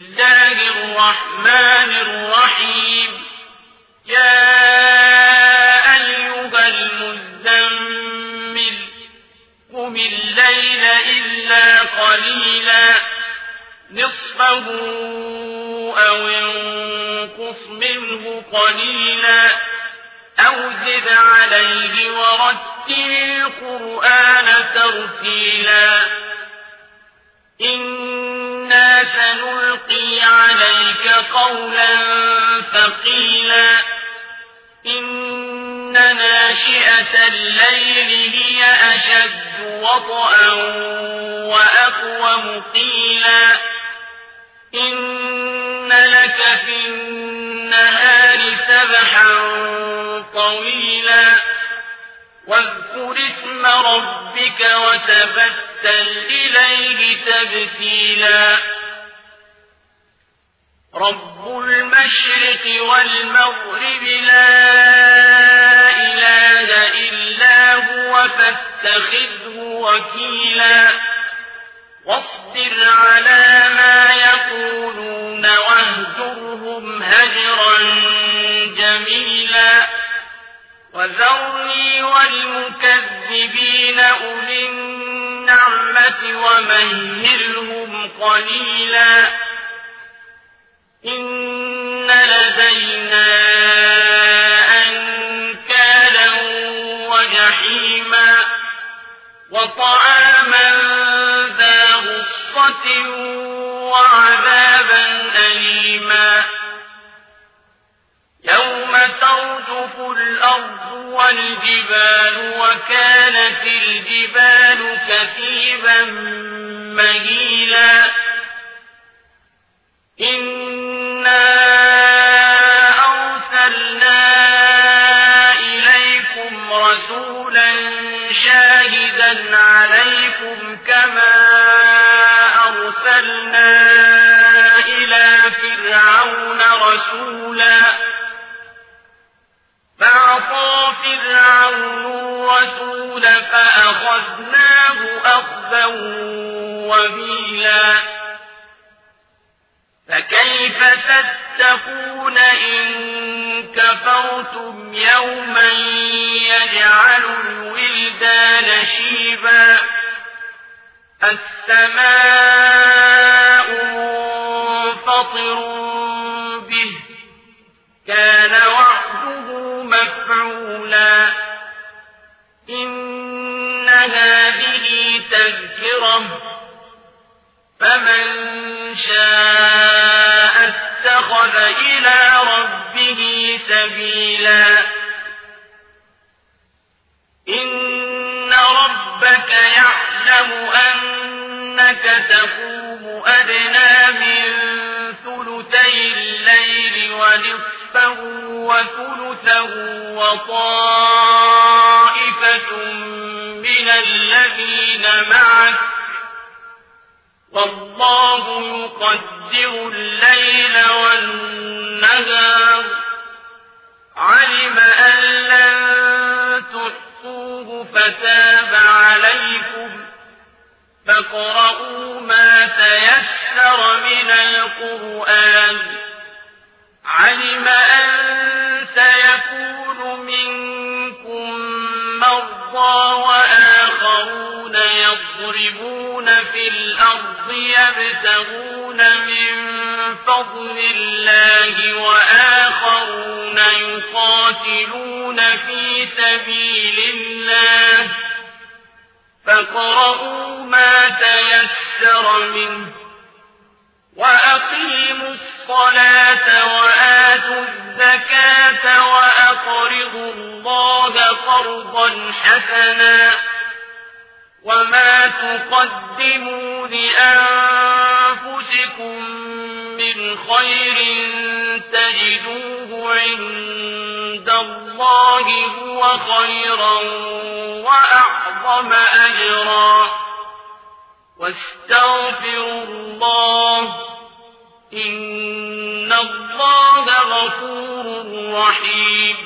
الله الرحمن الرحيم يا أيها المزمل قم الليل إلا قليلا نصفه أو انقص منه قليلا أو زد عليه ورتل القرآن ترتيلا إنا سنلقي عليك قولا ثقيلا إن ناشئة الليل هي أشد وطئا وأقوم قيلا إن لك في النهار سبحا طويلا واذكر اسم ربك وتبتل إليه تبتيلا رب المشرق والمغرب لا إله إلا هو فاتخذه وكيلا واصبر على ما يقولون واهجرهم هجرا جميلا وذرني والمكذبين أولي النعمة ومهلهم قليلا إن لدينا أنكالا وجحيما وطعاما ذا غصة وعذابا أليما يوم ترجف الأرض والجبال وكانت الجبال كثيبا مهيلا إنا أرسلنا إليكم رسولا شاهدا عليكم كما أرسلنا إلى فرعون رسولا فعصى فرعون الرسول فأخذناه أخذا وبيلا فكيف تتقون إن كفرتم يوما يجعل الولدان شيبا السماء منفطر به كان وعده مفعولا إن هذه تذكرة فمن شاء اتخذ إلى ربه سبيلا إن ربك يعلم أنك تقوم أدنى من ثلثي الليل ونصفه وثلثه وطائفة من الذين معك والله يقدر الليل والنهار علم أن لن تحصوه فتاب عليكم فاقرؤوا ما تيسر من القرآن علم أن سيكون منكم مرضى وآخرون يضربون في الأرض يبتغون من فضل الله وآخرون يقاتلون في سبيل الله فاقرؤوا ما تيسر منه وأقيموا الصلاة وآتوا الزكاة وأقرضوا الله قرضا حسنا وما تقدموا لأنفسكم من خير تجدوه عند الله هو خيرا وأعظم أجرا واستغفروا الله إن الله غفور رحيم